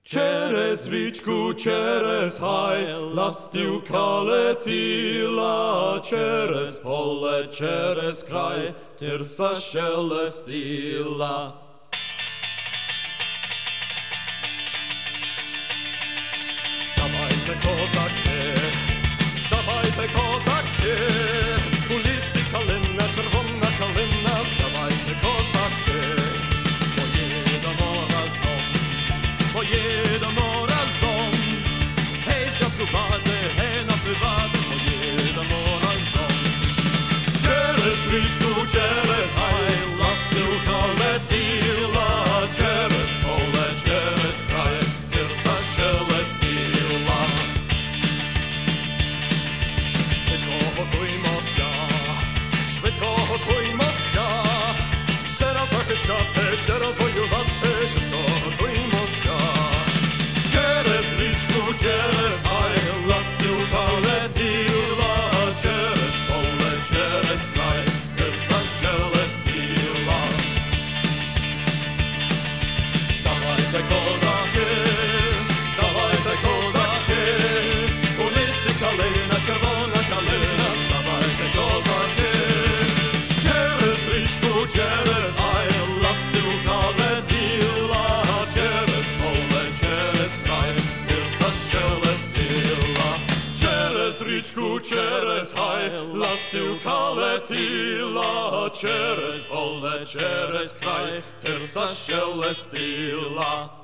Через річку, через гай, ластівка летіла, через поле, через край, тирса шелестіла. Вставайте, козаки, вставайте, козаки, у лісі калина, червона калина, вставайте, козаки, поїдемо разом, поїдемо разом, гей, святкувати, гей, напивати, поїдемо разом. Через річку, через гай, ластівка летіла, через поле, через край, тирса шелестіла. Швидко готуймося, швидко готуймося, ще раз захищати, ще раз воювати, швидко готуймося. Через річку, через гай, ластівка летіла, через поле, через край, тирса шелестіла. Вставайте, козаки, вставайте, козаки, у лісі калина, червона калина, вставайте, козаки. Через річку, через гай, ластівка летіла, через поле, через край, тирса шелестіла. Через річку, через гай, ластівка летіла, через поле, через край, тирса шелестіла.